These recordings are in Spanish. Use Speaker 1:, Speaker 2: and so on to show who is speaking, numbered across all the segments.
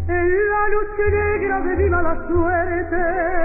Speaker 1: en la noche negra de mi mala suerte.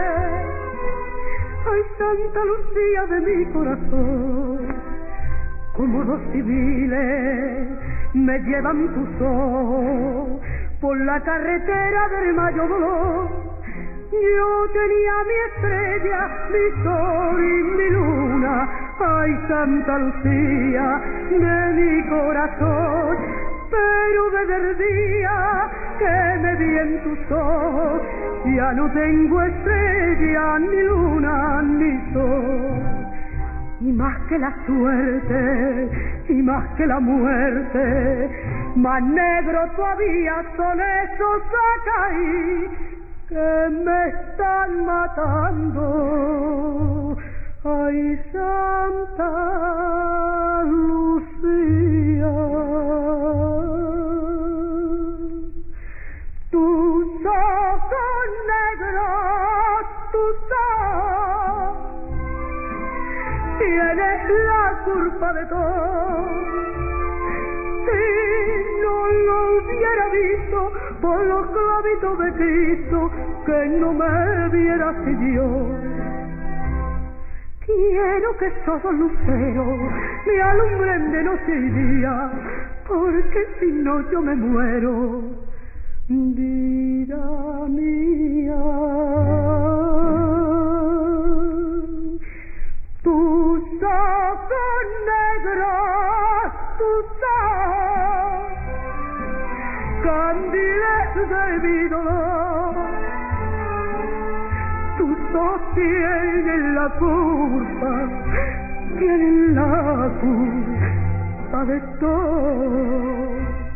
Speaker 1: Ay, Santa Lucía de mi corazón, como los civiles me llevan tus ojos por la carretera del mayor dolor. Yo tenía mi estrella, mi sol y mi luna, ay, Santa Lucía de mi corazón. Pero desde el día que me vi en tus ojos, ya no tengo estrella, ni luna, ni sol. Y más que la suerte, y más que la muerte, más negro todavía son esos acá que me están matando. Ay, Santa Lucía, tus ojos negros, tus ojos tienes la culpa de todo. Si no lo hubiera visto por los clavitos de Cristo, que no me viera si yo. Quiero que esos luceros me alumbren de noche y día, porque si no yo me muero, vida mía. Tus ojos negros, tus ojos, candiles de mi dolor, tus ojos tienen la culpa de todo.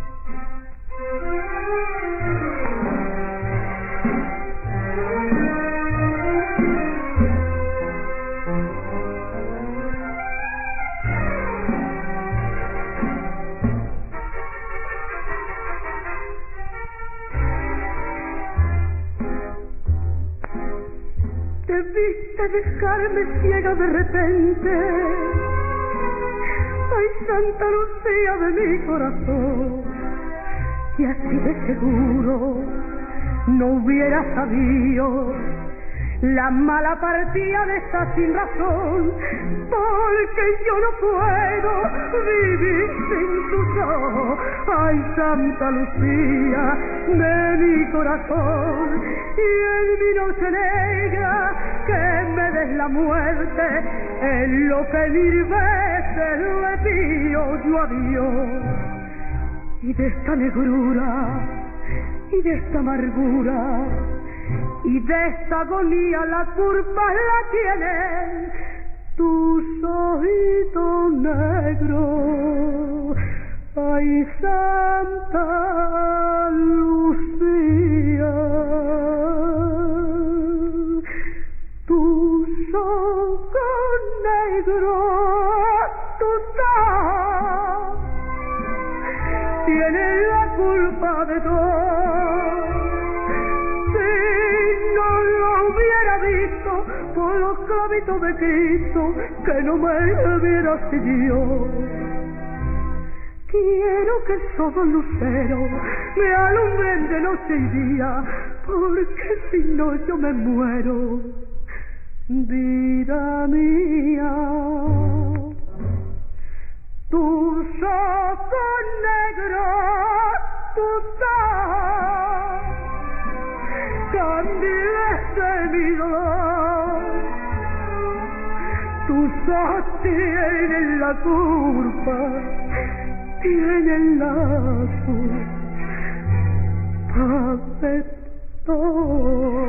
Speaker 1: Debiste dejarme ciega de repente, ay, Santa Lucía de mi corazón, y así de seguro no hubiera sabido la mala partida de esta sin razón, porque yo no puedo vivir sin tus ojos, ay, Santa Lucía de mi corazón, y en mi noche negra que me des la muerte, es lo que 1000 veces le pido yo a Dios. Y de esta negrura, y de esta amargura, y de esta agonía la culpa la tienen tus ojitos negros, ay, Santa Lucía. Tus ojos negros, tus ojos tienen la culpa de todo. Si no lo hubiera visto por los clavitos de Cristo, que no me hubiera seguido. Quiero que esos luceros me alumbren de noche y día, porque si no yo me muero, vida mía. Tus ojos negros, tus ojos, candiles de mi dolor, tus ojos tienen la culpa, tienen la culpa de todo.